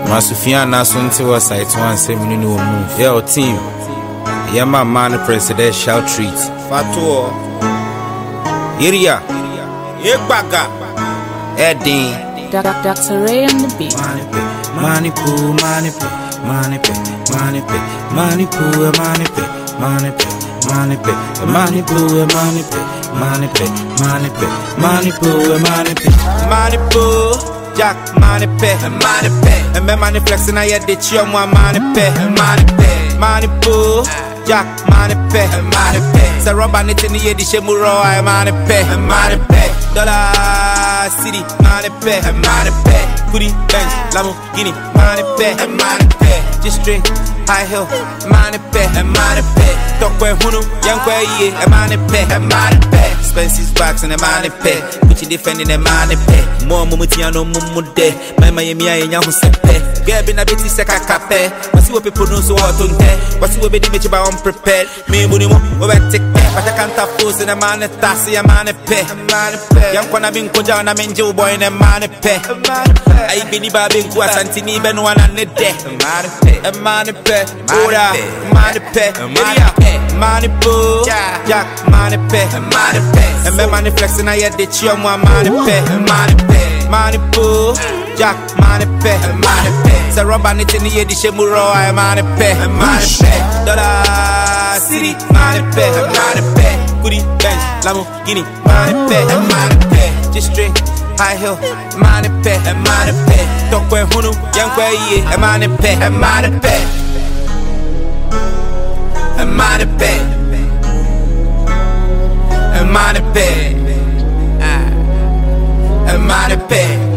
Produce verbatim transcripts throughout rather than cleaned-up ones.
Masufiana Sunti was site one seven no move. Yo team. Yama man presidential treat. Fatuo. Iria. Yebaga. Eddie. Doctor Ray on the beat. Money poo, money pay, money pay, money pay, money poo, money pay, money pay, money pay, money poo, money pay, money pay, money pay, money poo, money pay, money poo, Jack, money pay, money pay, and me money flexing I had the chum one money pay, money pay, money poo, Jack, money pay, money pay, so rubber it in the edition muro I money pay, money pay, dollar city, money pay, money pay. Goody Benz, Lamborghini, money pay, and money pay. Just straight, high hill, money pay, and money pay. Talk when Hunu, young way, and money pay, and money pay. Expenses bags and the money pay. Put you defending the money pay. More mumutiano mumude. My Miami, I know who said pay. Get been a bit sick, I cape. But see what people know so hot on there. But see what be the about unprepared. Me, Munimu, over take pay. But I can't afford the money, Tassi, and money pay. Young one, I've been Koja, and I'm in Joe Boy, and money pay. I be the baby who has Santini, Ben one and the day. Money pay, a money pay, Oda, money pay, money poo, Jack, money pay, money pay, and my money flexing. I had the chum one money pay, money pay, money poo, Jack, money pay, money pay. So rubber it in the edition muro, I money pay, money pay, dollar city, money pay, money pay, Goody Benz, Lamborghini, money pay, money pay, just straight. High hill, money pay, and money pay. Talk when Hunu, young way, and money pay, and money pay, and money pay, and money pay, and money pay.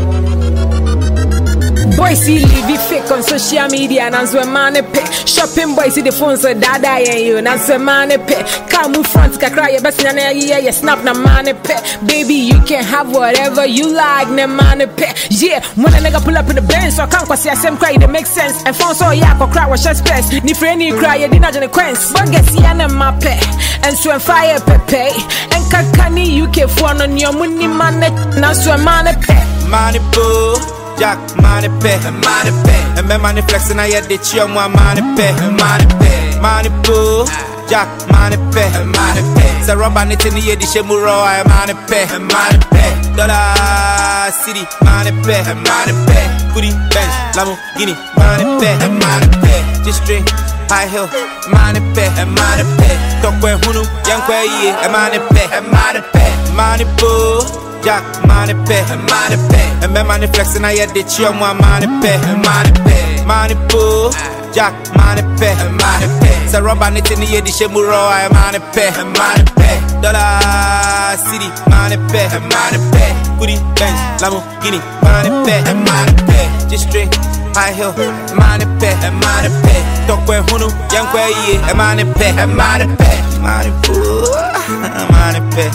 Boys see live fake on social media and answer money pay. Shopping boys see the phones so dada and you and answer money pay. Come move front to cry your best in a year, you snap na money pay. Baby, you can have whatever you like, na money pay. Yeah, when a nigga pull up in the Benz, so I can't see a same cry, it makes sense. And phone so yeah, go cry was just best. Ni friend you cry, you didn't have quench. But get see an my pay. And so fire pepe. And kakani you can phone on your money money. Now so money pay. Money boo. Jack, money pay, money pay, and my money flexing. I had the chum one money pay, money pay, money poo, Jack, money pay, money pay. So rubber it in the edition muro, I money pay, money pay, dollar city, money pay, money pay, Goody Benz, Lamborghini, money pay, money pay, just straight, high hill, money pay, money pay. Talk when Hunu, young way, and money pay, money pay, money poo. Jack, money pay, money pay, and my money flexing. I had the chum one money pay, money pay, money poo, Jack, money pay, money pay. So rubber it in the edition muro, I money pay, money pay, dollar city, money pay, money pay, Goody Benz, Lamborghini, money pay, money pay, just straight, high hill, money pay, money pay. Talk when Hunu, young way, and money pay, money pay, money poo, money pay.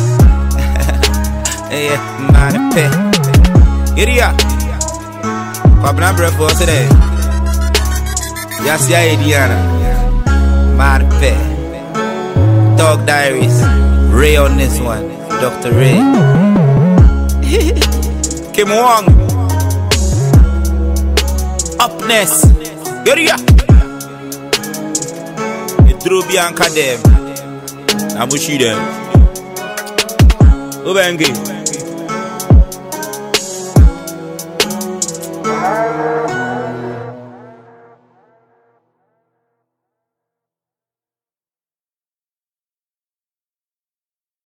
Yeah, money pay. Iria, Pabna breakfast today. Yes, yeah, Diana. Money pay. Dog Diaries. Ray on this one. Doctor Ray. Kim Wong. Upness. Iria. You threw Bianca them. Namushi them. Ubengi.